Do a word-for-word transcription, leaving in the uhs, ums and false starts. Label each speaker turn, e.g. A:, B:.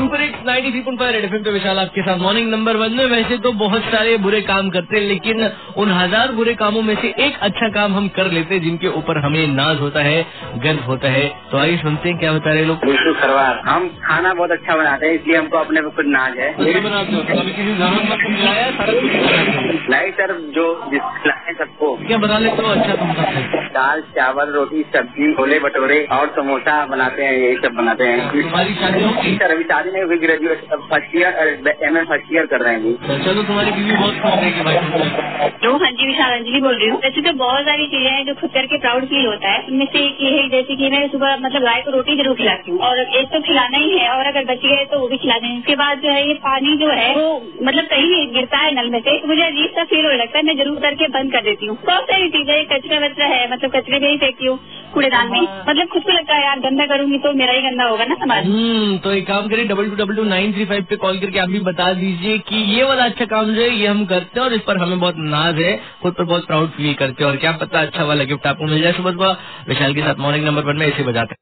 A: Super hits ninety three point five red FM पे विशाल आपके साथ मॉर्निंग नंबर वन में। वैसे तो बहुत सारे बुरे काम करते हैं, लेकिन उन हजार बुरे कामों में से एक अच्छा काम हम कर लेते हैं जिनके ऊपर हमें नाज होता है, गर्व होता है। तो आइए सुनते हैं क्या बता रहे लोग।
B: विष्णु सरवार, हम खाना बहुत अच्छा बनाते हैं, इसलिए हमको अपने ऊपर नाज है।
A: बनाते हो कभी किसी जरूरतमंद को खिलाया?
B: नहीं सर, जो खिलाए सबको।
A: क्या बना लेते हो अच्छा तुम सब?
B: दाल, चावल, रोटी, सब्जी, छोले भटूरे और समोसा बनाते हैं, यही सब बनाते हैं।
A: तुम्हारी शादी होगी?
B: सर अभी शादी नहीं हुई, graduate first year M A first year कर रहे हैं जी।
A: चलो तुम्हारी बीवी बहुत खुश रहेगी भाई।
C: तो हाँ जी, विशाल अंजलि बोल रही हूँ। वैसे तो बहुत सारी चीजें हैं जो खुद करके प्राउड फील होता है। उनमें से एक ये है जैसे कि मैं सुबह मतलब गाय को रोटी जरूर खिलाती हूँ, और एक तो खिलाना ही है, और अगर बच गए तो वो भी खिला दें। उसके बाद जो है ये पानी जो है वो मतलब कहीं गिरता है नल में से, तो मुझे अजीब सा फील होने लगता है, मैं जरूर करके बंद कर देती हूँ। बहुत सारी चीजें, कचरा वचरा है मतलब कचरे में ही फेंकती हूँ, कूड़ेदान में। मतलब खुद को लगता है यार गंदा करूंगी तो मेरा ही गंदा होगा ना समाज।
A: हम्म तो एक काम करिए, double two double two nine three five पे कॉल करके आप भी बता दीजिए कि ये वाला अच्छा काम जो है ये हम करते हैं और इस पर हमें बहुत नाज है, खुद पर बहुत प्राउड फील करते हैं, और क्या पता अच्छा वाला गिफ्ट आपको मिल जाए। सुबह सुबह विशाल के साथ मॉर्निंग नंबर वन में ऐसे बजाते हैं।